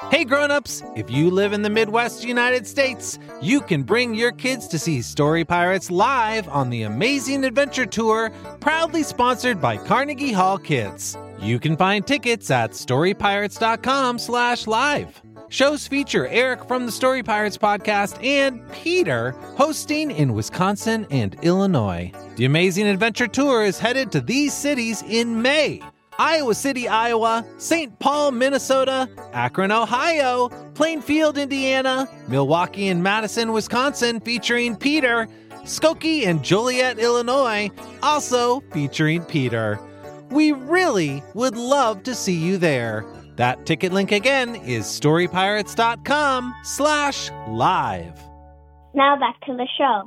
Hey grown-ups, if you live in the Midwest United States, you can bring your kids to see Story Pirates live on the Amazing Adventure Tour, proudly sponsored by Carnegie Hall Kids. You can find tickets at storypirates.com/live. Shows feature Eric from the Story Pirates podcast and Peter hosting in Wisconsin and Illinois. The Amazing Adventure Tour is headed to these cities in May: Iowa City, Iowa, St. Paul, Minnesota, Akron, Ohio, Plainfield, Indiana, Milwaukee and Madison, Wisconsin, featuring Peter, Skokie and Joliet, Illinois, also featuring Peter. We really would love to see you there. That ticket link again is storypirates.com/live. Now back to the show.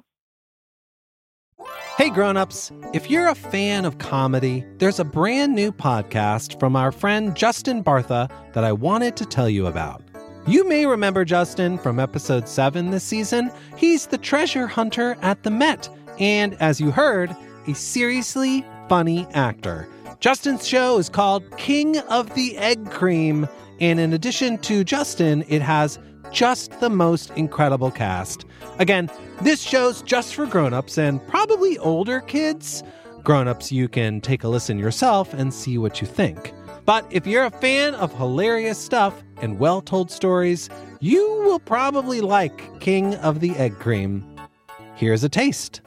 Hey grown-ups, if you're a fan of comedy, there's a brand new podcast from our friend Justin Bartha that I wanted to tell you about. You may remember Justin from episode 7 this season. He's the treasure hunter at the Met, and as you heard, a seriously funny actor. Justin's show is called King of the Egg Cream, and in addition to Justin, it has just the most incredible cast. Again, this show's just for grown-ups and probably older kids. Grown-ups, you can take a listen yourself and see what you think. But if you're a fan of hilarious stuff and well-told stories, you will probably like King of the Egg Cream. Here's a taste.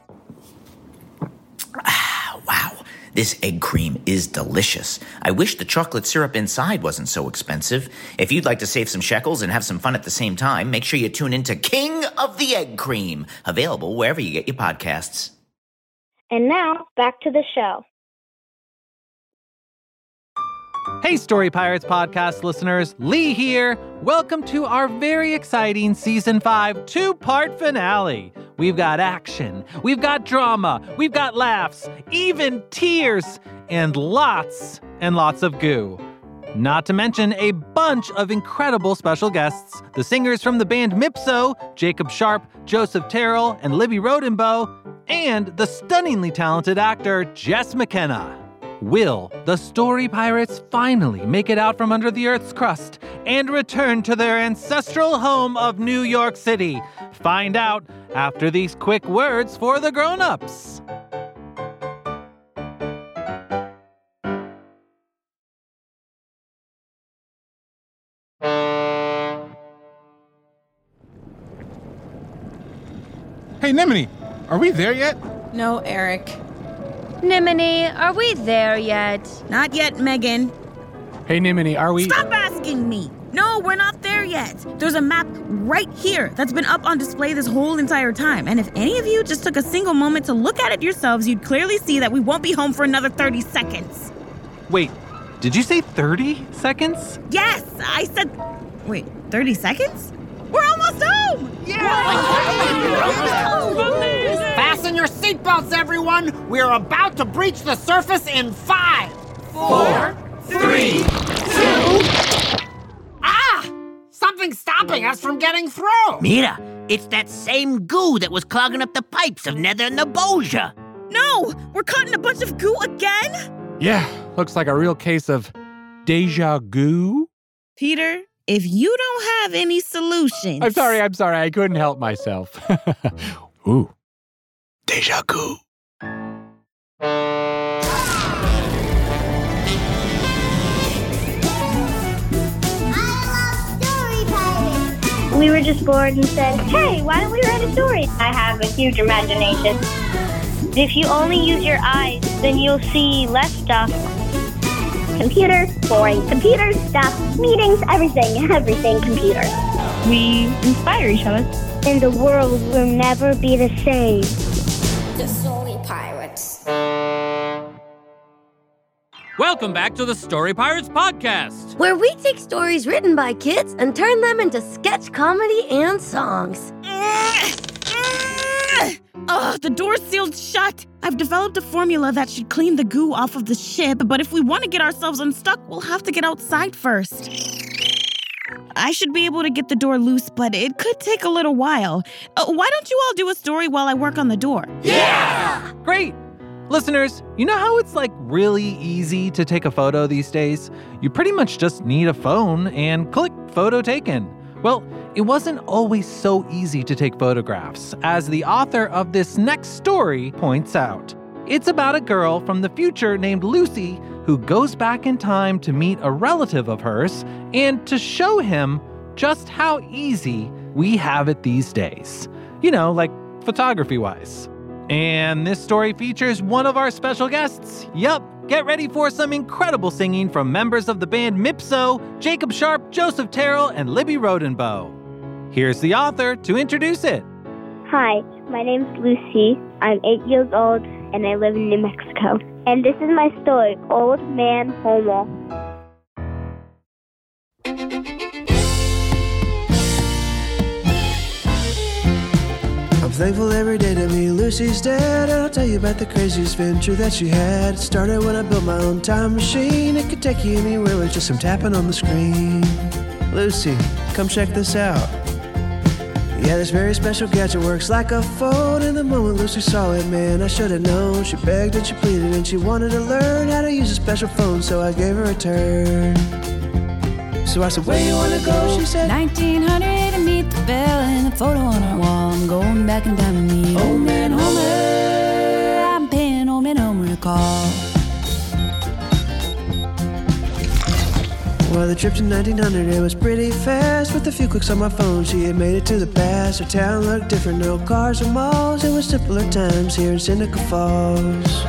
Wow, this egg cream is delicious. I wish the chocolate syrup inside wasn't so expensive. If you'd like to save some shekels and have some fun at the same time, make sure you tune into King of the Egg Cream, available wherever you get your podcasts. And now, back to the show. Hey Story Pirates podcast listeners, Lee here. Welcome to our very exciting Season 5 two-part finale. We've got action, we've got drama, we've got laughs, even tears, and lots of goo. Not to mention a bunch of incredible special guests, the singers from the band Mipso, Jacob Sharp, Joseph Terrell, and Libby Rodenbow, and the stunningly talented actor Jess McKenna. Will the Story Pirates finally make it out from under the Earth's crust and return to their ancestral home of New York City? Find out after these quick words for the grown-ups. Hey, Nimini, are we there yet? No, Eric. Nimini, are we there yet? Not yet, Megan. Hey, Nimini, are we... Stop asking me! No, we're not there yet. There's a map right here that's been up on display this whole entire time. And if any of you just took a single moment to look at it yourselves, you'd clearly see that we won't be home for another 30 seconds. Wait, did you say 30 seconds? Yes, I said... Wait, 30 seconds? We're almost home! Fasten your seatbelts, everyone! We're about to breach the surface in 5, 4, 3, 2... Ah! Something's stopping us from getting through! Mira, it's that same goo that was clogging up the pipes of Nether Naboja. No! We're caught in a bunch of goo again? Yeah, looks like a real case of deja goo. Peter, if you don't have any solutions... I'm sorry, I couldn't help myself. Ooh, deja goo. We were just bored and said, hey, why don't we write a story? I have a huge imagination. If you only use your eyes, then you'll see less stuff. Computers, boring. Computers, stuff, meetings, everything computers. We inspire each other. And the world will never be the same. The Story Pirates. Welcome back to the Story Pirates podcast, where we take stories written by kids and turn them into sketch comedy and songs. The door's sealed shut. I've developed a formula that should clean the goo off of the ship, but if we want to get ourselves unstuck, we'll have to get outside first. I should be able to get the door loose, but it could take a little while. Why don't you all do a story while I work on the door? Yeah! Great! Listeners, you know how it's like really easy to take a photo these days? You pretty much just need a phone and click photo taken. Well, it wasn't always so easy to take photographs, as the author of this next story points out. It's about a girl from the future named Lucy who goes back in time to meet a relative of hers and to show him just how easy we have it these days. You know, like photography-wise. And this story features one of our special guests. Yup, get ready for some incredible singing from members of the band Mipso, Jacob Sharp, Joseph Terrell, and Libby Rodenbow. Here's the author to introduce it. Hi, my name's Lucy. I'm 8 years old, and I live in New Mexico. And this is my story, Old Man Homer. I'm thankful every day to me Lucy's dead, and I'll tell you about the craziest venture that she had. It started when I built my own time machine. It could take you anywhere with just some tapping on the screen. Lucy, come check this out. Yeah, this very special gadget works like a phone. And the moment Lucy saw it, man, I should have known. She begged and she pleaded and she wanted to learn how to use a special phone, so I gave her a turn. So I said, where you wanna go? She said, 1900 to meet the fella in the photo on our wall. I'm going back in time to meet Old Man Homer. I'm paying Old Man Homer a call. Well, the trip to 1900, it was pretty fast. With a few clicks on my phone, she had made it to the past. Her town looked different, no cars or malls. It was simpler times here in Seneca Falls.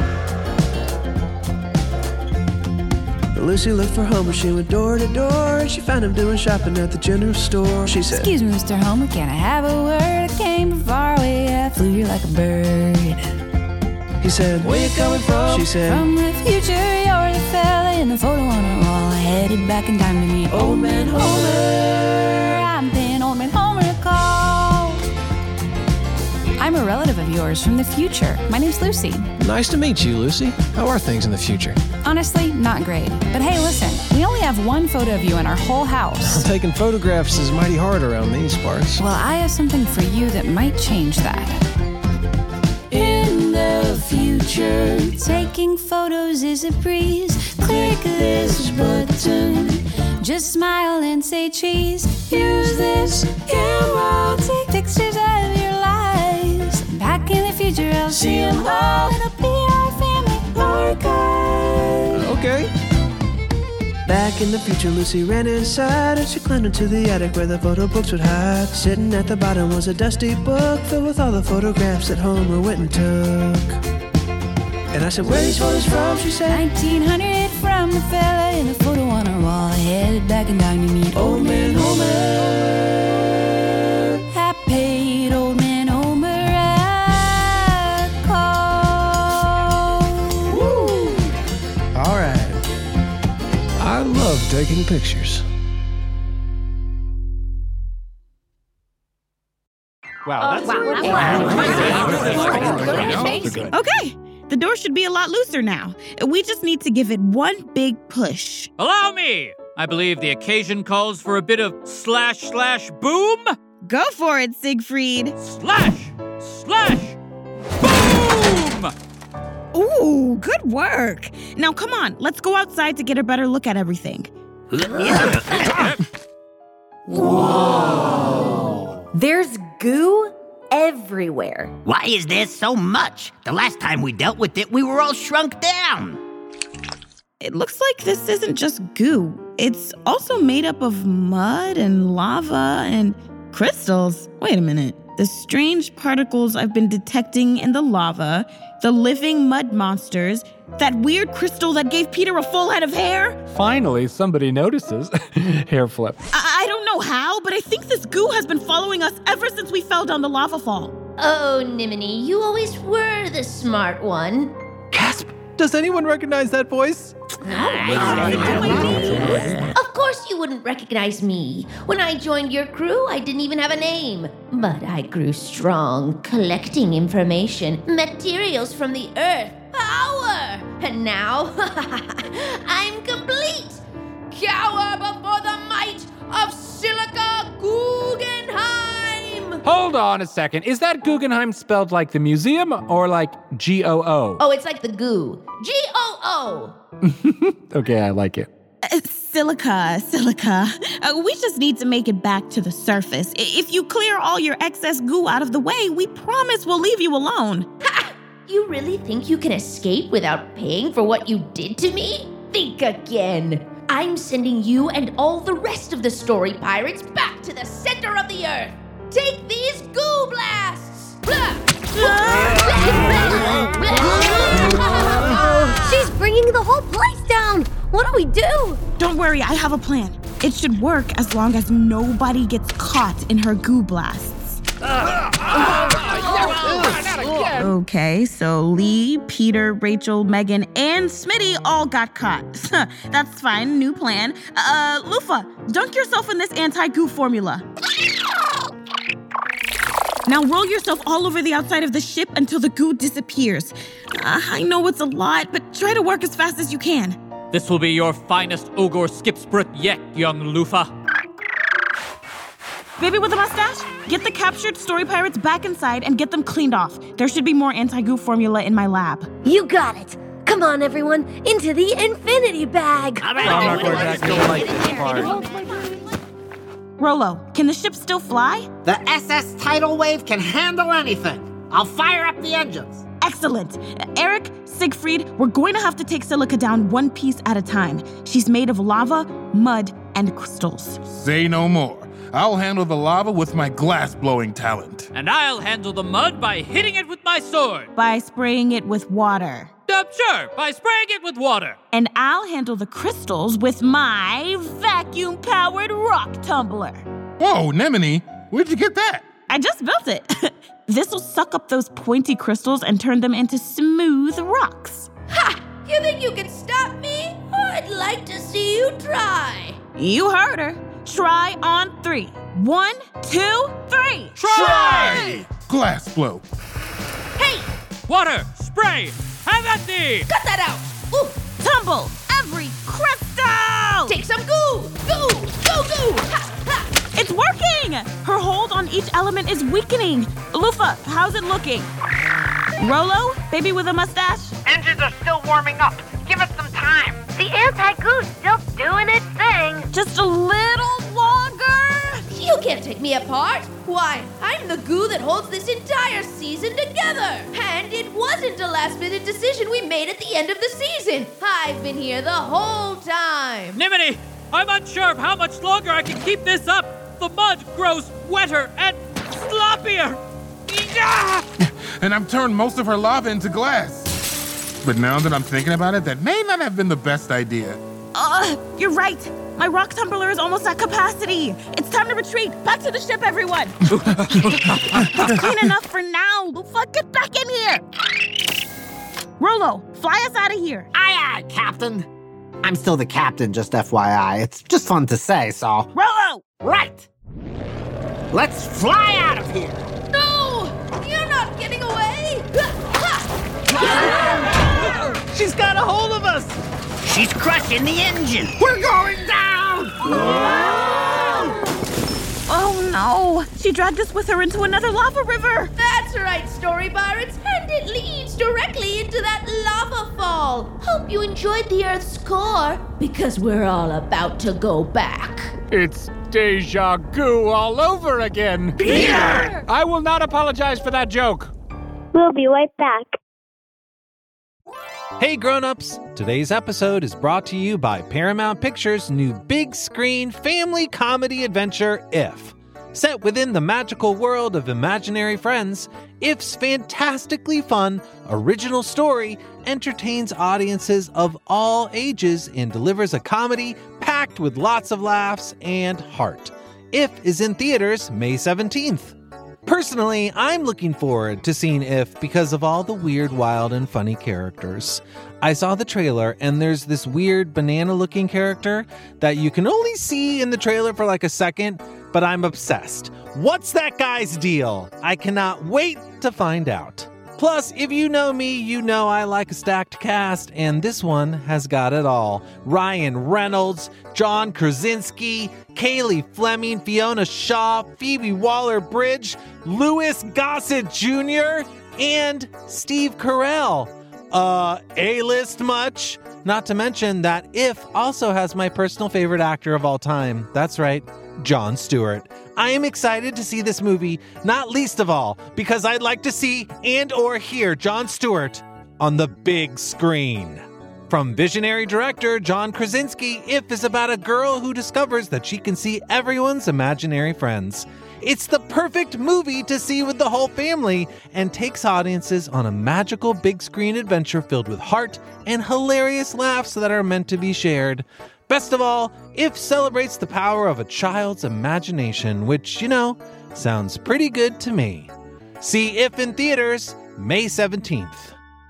Lucy looked for Homer, she went door to door, and she found him doing shopping at the general store. She said, excuse me, Mr. Homer, can I have a word? I came from far away, I flew here like a bird. He said, where you coming from? She said, from the future, you're the fella in the photo on our wall. Headed back in time to meet Old Man Homer. I'm paying Old Man Homer a call. I'm a relative of yours from the future. My name's Lucy. Nice to meet you, Lucy. How are things in the future? Honestly, not great. But hey, listen, we only have one photo of you in our whole house. Taking photographs is mighty hard around these parts. Well, I have something for you that might change that. In the future, taking photos is a breeze. Click this button. Just smile and say cheese. Use this camera. Take pictures of your lives. Back in the future, I'll see them all. It'll be our family archive. Okay. Back in the future, Lucy ran inside and she climbed into the attic where the photo books would hide. Sitting at the bottom was a dusty book filled with all the photographs that Homer went and took. And I said, where are these photos from? She said, 1900 from the fella in the photo on our wall. Headed back in time to meet Old Man Homer. I paid Old Man Homer a call. Woo! All right. I love taking pictures. Wow, that's Okay, the door should be a lot looser now. We just need to give it one big push. Allow me! I believe the occasion calls for a bit of slash slash boom. Go for it, Siegfried. Slash slash boom! Ooh, good work. Now come on, let's go outside to get a better look at everything. Whoa! There's goo everywhere. Why is there so much? The last time we dealt with it, we were all shrunk down. It looks like this isn't just goo. It's also made up of mud and lava and crystals. Wait a minute. The strange particles I've been detecting in the lava, the living mud monsters, that weird crystal that gave Peter a full head of hair. Finally, somebody notices. Hair flip. I don't know how, but I think this goo has been following us ever since we fell down the lava fall. Oh, Nimini, you always were the smart one. Gasp! Does anyone recognize that voice? Of course you wouldn't recognize me. When I joined your crew, I didn't even have a name. But I grew strong, collecting information, materials from the earth, power. And now, I'm complete. Cower before the might of Silica Guggenheim. Hold on a second. Is that Guggenheim spelled like the museum or like G-O-O? Oh, it's like the goo. G-O-O. Okay, I like it. Silica. We just need to make it back to the surface. If you clear all your excess goo out of the way, we promise we'll leave you alone. Ha! You really think you can escape without paying for what you did to me? Think again. I'm sending you and all the rest of the story pirates back to the center of the earth. Take these goo blasts! She's bringing the whole place down! What do we do? Don't worry, I have a plan. It should work as long as nobody gets caught in her goo blasts. Okay, so Lee, Peter, Rachel, Megan, and Smitty all got caught. That's fine, new plan. Lufa, dunk yourself in this anti-goo formula. Now roll yourself all over the outside of the ship until the goo disappears. I know it's a lot, but try to work as fast as you can. This will be your finest Ogre Skipsprit yet, young Lufa. Baby with a mustache, get the captured story pirates back inside and get them cleaned off. There should be more anti-goo formula in my lab. You got it. Come on, everyone, into the infinity bag. I'm not going to actually like this part. Rolo, can the ship still fly? The SS Tidal Wave can handle anything. I'll fire up the engines. Excellent. Eric, Siegfried, we're going to have to take Silica down one piece at a time. She's made of lava, mud, and crystals. Say no more. I'll handle the lava with my glass-blowing talent. And I'll handle the mud by hitting it with my sword. By spraying it with water. Sure, by spraying it with water. And I'll handle the crystals with my vacuum-powered rock tumbler. Whoa, Nemini, where'd you get that? I just built it. This will suck up those pointy crystals and turn them into smooth rocks. Ha! You think you can stop me? I'd like to see you try. You heard her. Try on 3. 1, 2, 3. Try! Glass blow. Hey! Water, spray, have at thee! Cut that out! Ooh. Tumble every crystal! Take some goo! Goo! Goo! Goo! Ha! Ha! It's working! Her hold on each element is weakening. Lufa, how's it looking? Rolo, baby with a mustache? Engines are still warming up. Give it some time. The anti-goo's still doing its thing. Just a little longer? You can't take me apart. Why, I'm the goo that holds this entire season together. And it wasn't a last-minute decision we made at the end of the season. I've been here the whole time. Nimini, I'm unsure of how much longer I can keep this up. The mud grows wetter and sloppier. And I've turned most of her lava into glass. But now that I'm thinking about it, that may not have been the best idea. You're right. My rock tumbler is almost at capacity. It's time to retreat. Back to the ship, everyone. It's clean enough for now. Lufa, get back in here. Rolo, fly us out of here. Aye, Captain. I'm still the captain, just FYI. It's just fun to say, so... Rolo! Right. Let's fly out of here. No! You're not getting away! She's got a hold of us! She's crushing the engine! We're going down! Oh no! She dragged us with her into another lava river! That's right, story pirates, and it leads directly into that lava fall. Hope you enjoyed the Earth's core, because we're all about to go back. It's deja vu all over again. Peter! I will not apologize for that joke. We'll be right back. Hey grown-ups! Today's episode is brought to you by Paramount Pictures' new big screen family comedy adventure, If. Set within the magical world of imaginary friends, If's fantastically fun, original story entertains audiences of all ages and delivers a comedy packed with lots of laughs and heart. If is in theaters May 17th. Personally, I'm looking forward to seeing If because of all the weird, wild, and funny characters. I saw the trailer, and there's this weird banana-looking character that you can only see in the trailer for like a second, but I'm obsessed. What's that guy's deal? I cannot wait to find out. Plus, if you know me, you know I like a stacked cast, and this one has got it all. Ryan Reynolds, John Krasinski, Kaylee Fleming, Fiona Shaw, Phoebe Waller-Bridge, Louis Gossett Jr., and Steve Carell. A-list much? Not to mention that If also has my personal favorite actor of all time. That's right, Jon Stewart. I am excited to see this movie, not least of all, because I'd like to see and or hear Jon Stewart on the big screen. From visionary director John Krasinski, If is about a girl who discovers that she can see everyone's imaginary friends. It's the perfect movie to see with the whole family and takes audiences on a magical big screen adventure filled with heart and hilarious laughs that are meant to be shared. Best of all, If celebrates the power of a child's imagination, which, sounds pretty good to me. See If in theaters May 17th.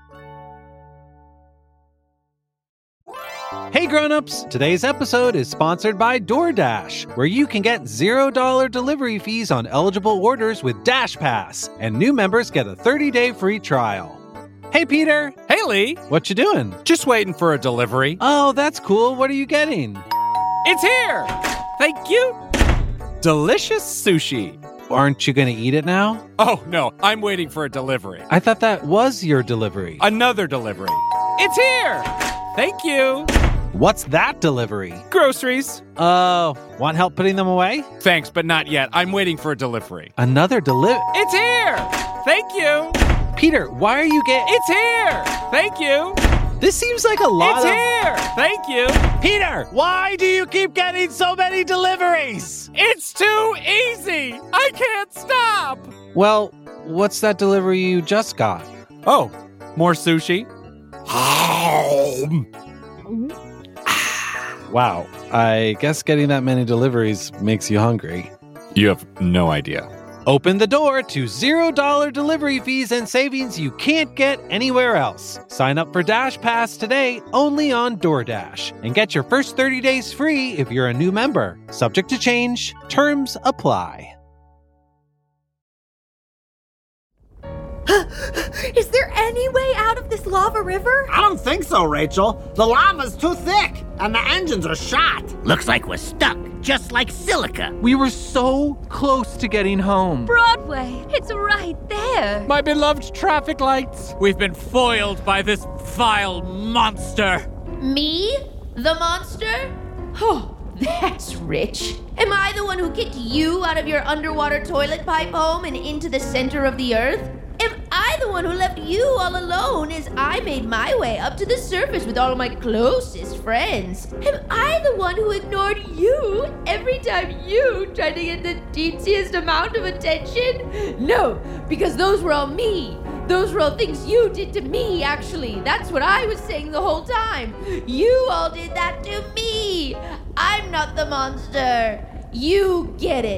Hey grown-ups, today's episode is sponsored by DoorDash, where you can get $0 delivery fees on eligible orders with DashPass, and new members get a 30-day free trial. Hey Peter! Hey Lee! What you doing? Just waiting for a delivery. Oh, that's cool. What are you getting? It's here! Thank you! Delicious sushi. Aren't you going to eat it now? Oh, no, I'm waiting for a delivery. I thought that was your delivery. Another delivery. It's here! Thank you! What's that delivery? Groceries. Oh, want help putting them away? Thanks, but not yet. I'm waiting for a delivery. Another delivery? It's here! Thank you! Peter, why are you It's here! Thank you! This seems like a lot It's here! Thank you! Peter, why do you keep getting so many deliveries? It's too easy! I can't stop! Well, what's that delivery you just got? Oh, more sushi? Wow, I guess getting that many deliveries makes you hungry. You have no idea. Open the door to $0 delivery fees and savings you can't get anywhere else. Sign up for DashPass today only on DoorDash and get your first 30 days free if you're a new member. Subject to change. Terms apply. Is there any way out of this lava river? I don't think so, Rachel. The lava's too thick, and the engines are shot. Looks like we're stuck, just like Silica. We were so close to getting home. Broadway, it's right there. My beloved traffic lights. We've been foiled by this vile monster. Me? The monster? Oh, that's rich. Am I the one who kicked you out of your underwater toilet pipe home and into the center of the earth? Am I the one who left you all alone as I made my way up to the surface with all of my closest friends? Am I the one who ignored you every time you tried to get the teeniest amount of attention? No, because those were all me. Those were all things you did to me, actually. That's what I was saying the whole time. You all did that to me. I'm not the monster. You get it.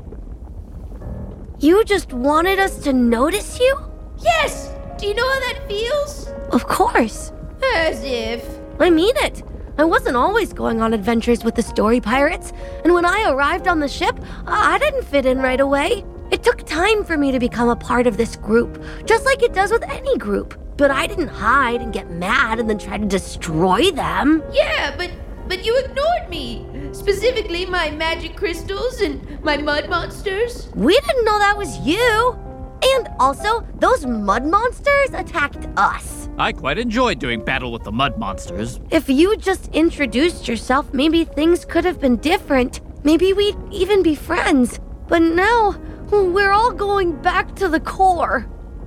You just wanted us to notice you? Yes! Do you know how that feels? Of course. As if. I mean it. I wasn't always going on adventures with the Story Pirates, and when I arrived on the ship, I didn't fit in right away. It took time for me to become a part of this group, just like it does with any group. But I didn't hide and get mad and then try to destroy them. Yeah, but you ignored me. Specifically, my magic crystals and my mud monsters. We didn't know that was you. And also, those mud monsters attacked us. I quite enjoyed doing battle with the mud monsters. If you just introduced yourself, maybe things could have been different. Maybe we'd even be friends. But now, we're all going back to the core.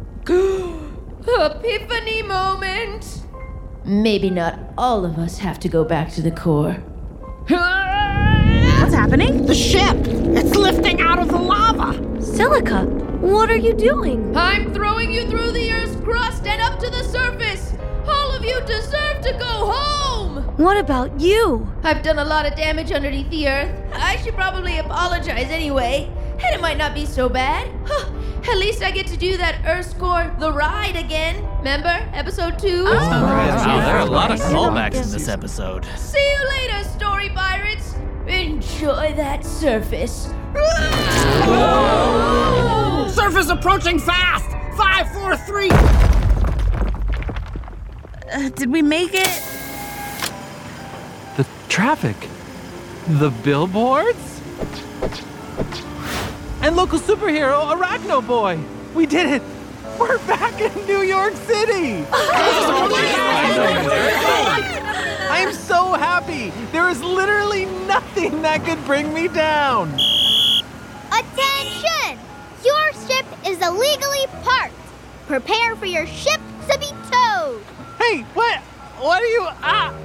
Epiphany moment. Maybe not all of us have to go back to the core. What's happening? The ship! It's lifting out of the lava! Silica, what are you doing? I'm throwing you through the Earth's crust and up to the surface! All of you deserve to go home! What about you? I've done a lot of damage underneath the Earth. I should probably apologize anyway. And it might not be so bad. At least I get to do that Earth's Core The Ride again. Remember? Episode 2? Wow, there are a lot of callbacks in this episode. See you later, Story Pirates! Enjoy that surface. Surface approaching fast! 5, 4, 3. Did we make it? The traffic. The billboards? And local superhero Arachno Boy. We did it. We're back in New York City. I'm so happy. There is literally nothing that could bring me down. Attention! Your ship is illegally parked. Prepare for your ship to be towed. Hey, what? What are you?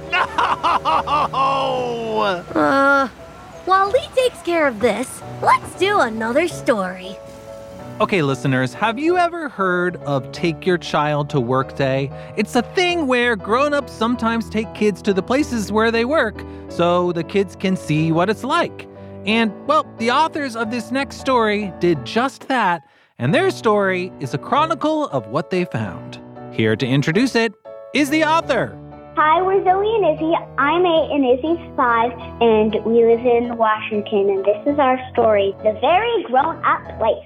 No! While Lee takes care of this, let's do another story. Okay, listeners, have you ever heard of Take Your Child to Work Day? It's a thing where grown-ups sometimes take kids to the places where they work so the kids can see what it's like. And, well, the authors of this next story did just that, and their story is a chronicle of what they found. Here to introduce it is the author. Hi, we're Zoe and Izzy. I'm 8 and Izzy's 5, and we live in Washington, and this is our story, The Very Grown-Up Place.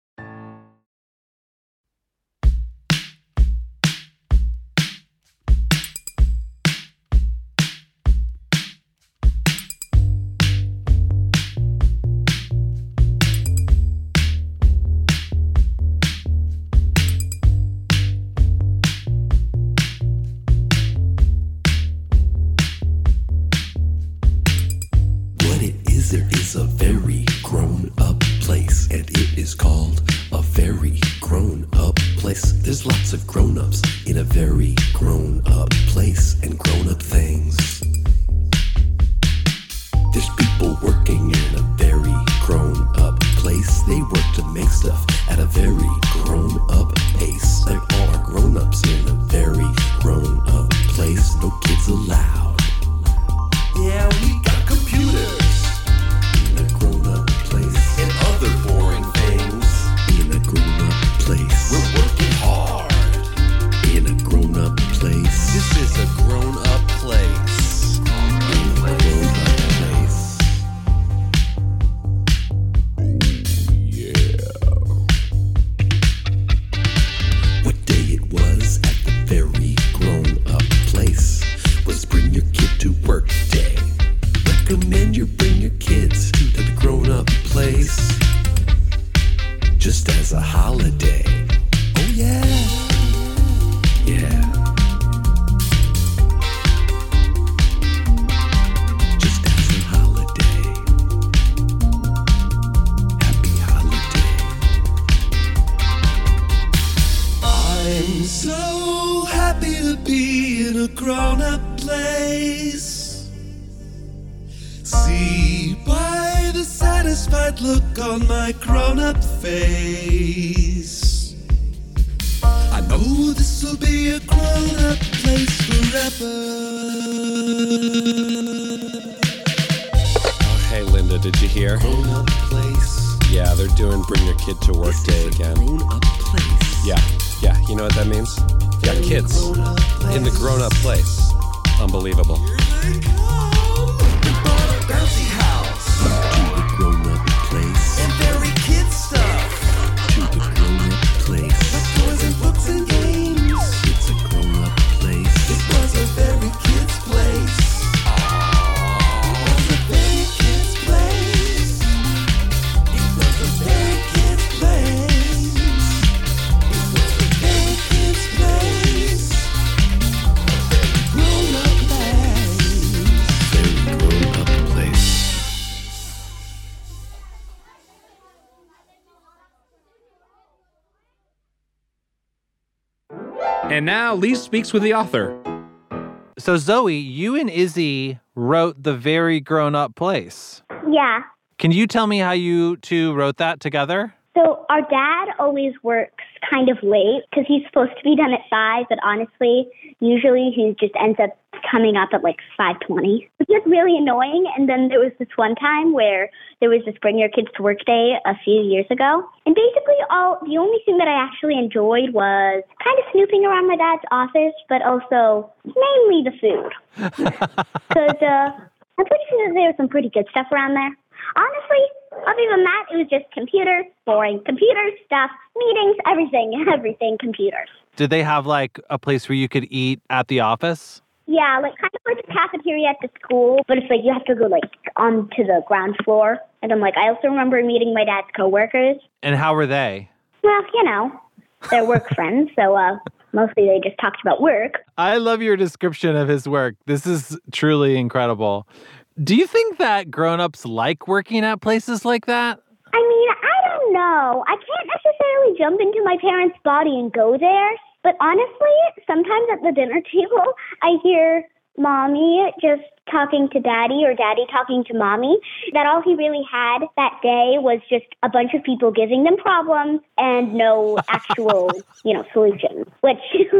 There is a very grown-up place, and it is called a very grown-up place. There's lots of grown-ups in a very grown-up place, and grown-up things. There's people working in a very grown-up place. They work to make stuff at a very grown-up pace. There are grown-ups in a very grown-up place. No kids allowed. Yeah, we got computers. And other boring things in a grown-up place. We're working hard in a grown-up place. This is a grown-up place. In a grown-up place. Oh, yeah. What day it was at the very grown-up place was Bring Your Kid to Work Day. Recommend you bring your kids to the grown-up place just as a holiday. Oh yeah, yeah. Just as a holiday. Happy holiday. I'm so happy to be in a grown-up place. See by the satisfied look on my grown-up face, I know this will be a grown-up place forever. Oh, hey, Linda, did you hear? Grown-up place. Yeah, they're doing Bring Your Kid to Work Day again. Grown-up place. Yeah, you know what that means? Yeah, kids in the grown-up place. Unbelievable. Bouncy house to the grown-up place, and very kid stuff to the grown-up place, like toys and books and games. It's a grown-up place. It was a very kid's place. It was a very kid's place. It was a very kid's place. It was a very kid's place. Grown-up place. Very grown-up place. And now Lee speaks with the author. So Zoe, you and Izzy wrote The Very Grown-Up Place. Yeah. Can you tell me how you two wrote that together? So our dad always works kind of late because he's supposed to be done at 5, but honestly, usually he just ends up coming up at like 5:20. It's just really annoying. And then there was this one time where there was this Bring Your Kids to Work Day a few years ago. And basically the only thing that I actually enjoyed was kind of snooping around my dad's office, but also mainly the food. Because I'm pretty sure that there was some pretty good stuff around there. honestly, other than that, it was just computers, boring computers, stuff, meetings, everything computers. Did they have like a place where you could eat at the office? Yeah, like kind of like the cafeteria at the school, but it's like you have to go like onto the ground floor. And then like I also remember meeting my dad's coworkers. And how were they? Well, you know, they're work friends, so mostly they just talked about work. I love your description of his work. This is truly incredible. Do you think that grown-ups like working at places like that? I mean, I don't know. I can't necessarily jump into my parents' body and go there. But honestly, sometimes at the dinner table, I hear mommy just talking to daddy or daddy talking to mommy, that all he really had that day was just a bunch of people giving them problems and no actual, solutions, which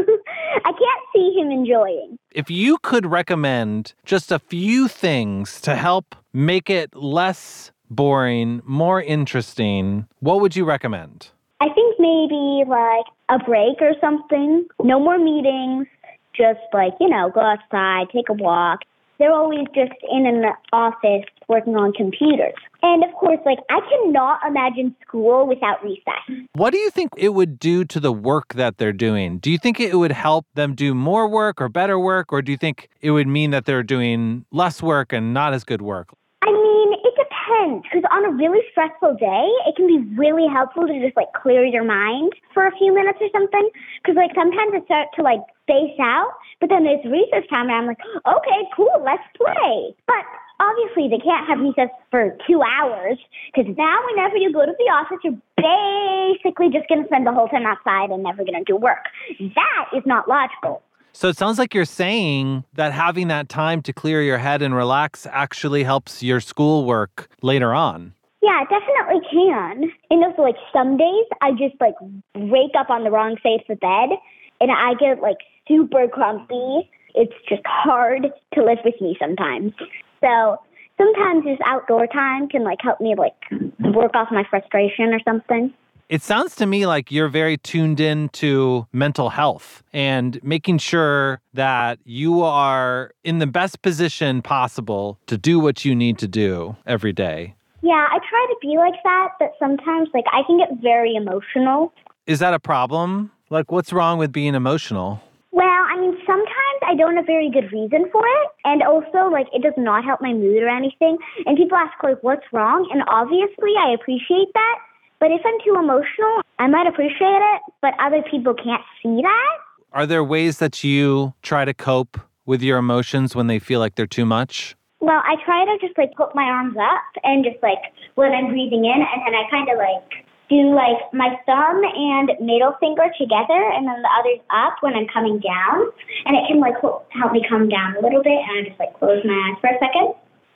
I can't see him enjoying. If you could recommend just a few things to help make it less boring, more interesting, what would you recommend? I think maybe like a break or something. No more meetings. Just like, go outside, take a walk. They're always just in an office working on computers. And of course, like I cannot imagine school without recess. What do you think it would do to the work that they're doing? Do you think it would help them do more work or better work? Or do you think it would mean that they're doing less work and not as good work? I mean, it depends. Because on a really stressful day, it can be really helpful to just like clear your mind for a few minutes or something. Because like sometimes it starts to like space out, but then there's recess time and I'm like, okay, cool, let's play. But obviously they can't have recess for 2 hours because now whenever you go to the office, you're basically just going to spend the whole time outside and never going to do work. That is not logical. So it sounds like you're saying that having that time to clear your head and relax actually helps your schoolwork later on. Yeah, it definitely can. And also, like, some days I just, like, wake up on the wrong side of the bed and I get, like, super grumpy. It's just hard to live with me sometimes. So sometimes just outdoor time can, like, help me, like, work off my frustration or something. It sounds to me like you're very tuned in to mental health and making sure that you are in the best position possible to do what you need to do every day. Yeah, I try to be like that, but sometimes, like, I can get very emotional. Is that a problem? Like, what's wrong with being emotional? Well, I mean, sometimes I don't have a very good reason for it. And also, like, it does not help my mood or anything. And people ask, like, what's wrong? And obviously, I appreciate that. But if I'm too emotional, I might appreciate it, but other people can't see that. Are there ways that you try to cope with your emotions when they feel like they're too much? Well, I try to just, like, put my arms up and just, like, when I'm breathing in, and then I kind of, like, do, like, my thumb and middle finger together, and then the others up when I'm coming down. And it can, like, help me calm down a little bit, and I just, like, close my eyes for a second.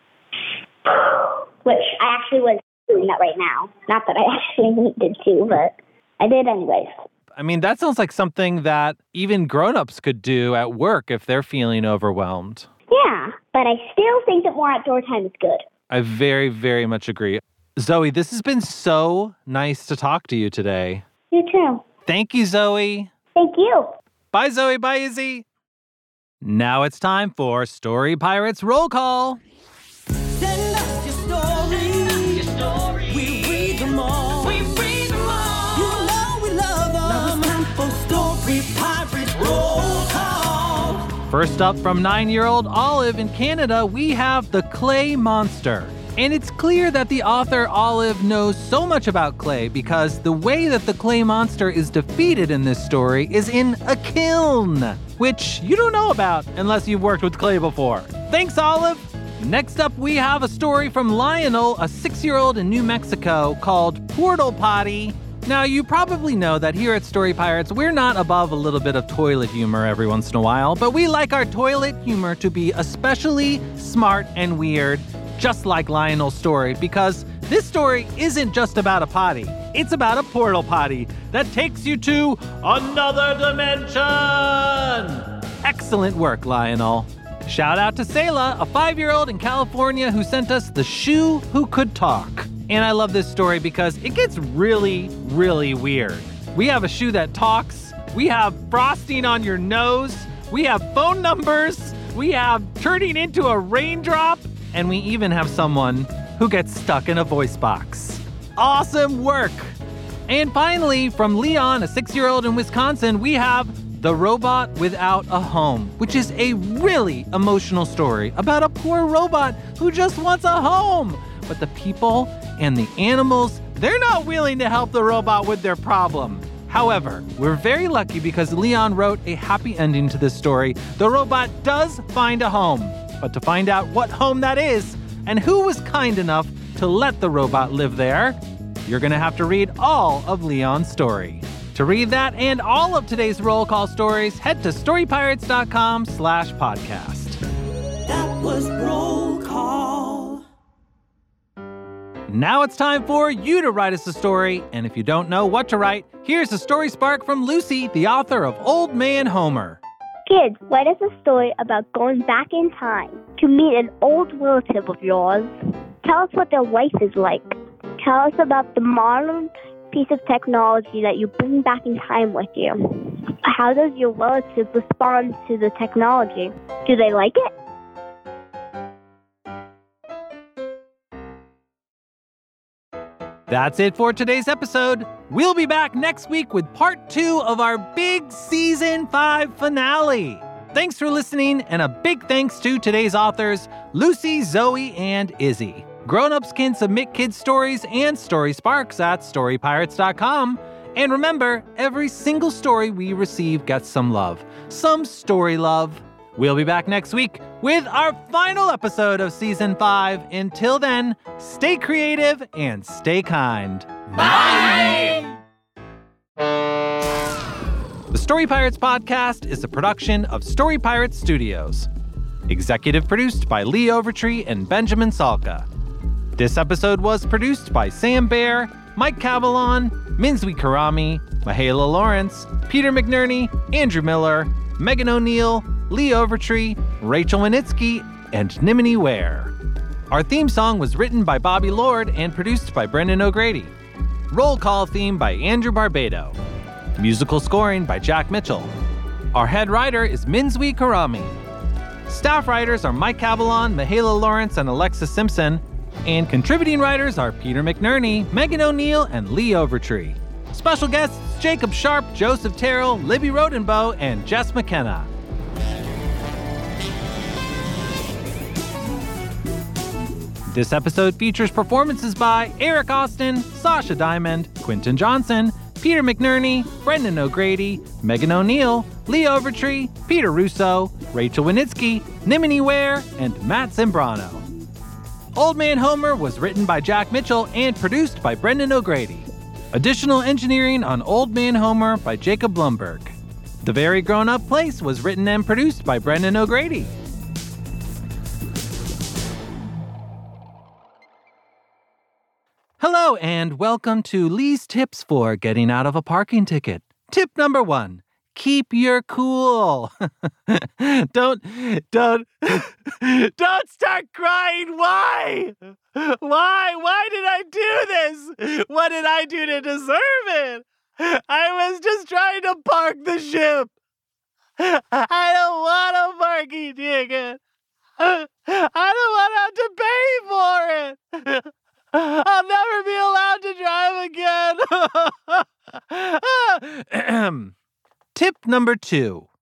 Which I actually was doing that right now. Not that I actually needed to, but I did anyways. I mean, that sounds like something that even grown-ups could do at work if they're feeling overwhelmed. Yeah, but I still think that more outdoor time is good. I very, very much agree. Zoe, this has been so nice to talk to you today. You too. Thank you, Zoe. Thank you. Bye, Zoe. Bye, Izzy. Now it's time for Story Pirates Roll Call. Send us your story. We read them all. You know we love them. Now it's time for Story Pirates Roll Call. First up, from 9-year-old Olive in Canada, we have The Clay Monster. And it's clear that the author, Olive, knows so much about clay because the way that the clay monster is defeated in this story is in a kiln, which you don't know about unless you've worked with clay before. Thanks, Olive! Next up, we have a story from Lionel, a 6-year-old in New Mexico, called Portal Potty. Now, you probably know that here at Story Pirates, we're not above a little bit of toilet humor every once in a while, but we like our toilet humor to be especially smart and weird, just like Lionel's story, because this story isn't just about a potty. It's about a portal potty that takes you to another dimension. Excellent work, Lionel. Shout out to Selah, a 5-year-old in California who sent us The Shoe Who Could Talk. And I love this story because it gets really, really weird. We have a shoe that talks. We have frosting on your nose. We have phone numbers. We have turning into a raindrop. And we even have someone who gets stuck in a voice box. Awesome work! And finally, from Leon, a 6-year-old in Wisconsin, we have The Robot Without a Home, which is a really emotional story about a poor robot who just wants a home. But the people and the animals, they're not willing to help the robot with their problem. However, we're very lucky because Leon wrote a happy ending to this story. The robot does find a home. But to find out what home that is and who was kind enough to let the robot live there, you're going to have to read all of Leon's story. To read that and all of today's Roll Call stories, head to storypirates.com/podcast. That was Roll Call. Now it's time for you to write us a story. And if you don't know what to write, here's a story spark from Lucy, the author of Old Man Homer. Kids, write us a story about going back in time to meet an old relative of yours. Tell us what their life is like. Tell us about the modern piece of technology that you bring back in time with you. How does your relative respond to the technology? Do they like it? That's it for today's episode. We'll be back next week with part 2 of our big Season 5 finale. Thanks for listening, and a big thanks to today's authors, Lucy, Zoe, and Izzy. Grown-ups can submit kids' stories and story sparks at storypirates.com. And remember, every single story we receive gets some love. Some story love. We'll be back next week with our final episode of Season 5. Until then, stay creative and stay kind. Bye! The Story Pirates podcast is a production of Story Pirates Studios. Executive produced by Lee Overtree and Benjamin Salka. This episode was produced by Sam Baer, Mike Cavalon, Minzwi Karami, Mahala Lawrence, Peter McNerney, Andrew Miller, Megan O'Neill, Lee Overtree, Rachel Winitsky, and Nimini Ware. Our theme song was written by Bobby Lord and produced by Brendan O'Grady. Roll Call theme by Andrew Barbado. Musical scoring by Jack Mitchell. Our head writer is Minzwi Karami. Staff writers are Mike Cavalon, Mahala Lawrence, and Alexa Simpson. And contributing writers are Peter McNerney, Megan O'Neill, and Lee Overtree. Special guests Jacob Sharp, Joseph Terrell, Libby Rodenbow, and Jess McKenna. This episode features performances by Eric Austin, Sasha Diamond, Quinton Johnson, Peter McNerney, Brendan O'Grady, Megan O'Neill, Lee Overtree, Peter Russo, Rachel Winitsky, Nimini Ware, and Matt Zimbrano. Old Man Homer was written by Jack Mitchell and produced by Brendan O'Grady. Additional engineering on Old Man Homer by Jacob Blumberg. The Very Grown Up Place was written and produced by Brendan O'Grady. Hello and welcome to Lee's Tips for Getting Out of a Parking Ticket. Tip number 1, keep your cool. Don't start crying. Why? Why did I do this? What did I do to deserve it? I was just trying to park the ship. I don't want a parking ticket. I don't want to have to pay for it. I'll never be allowed to drive again. Tip number 2.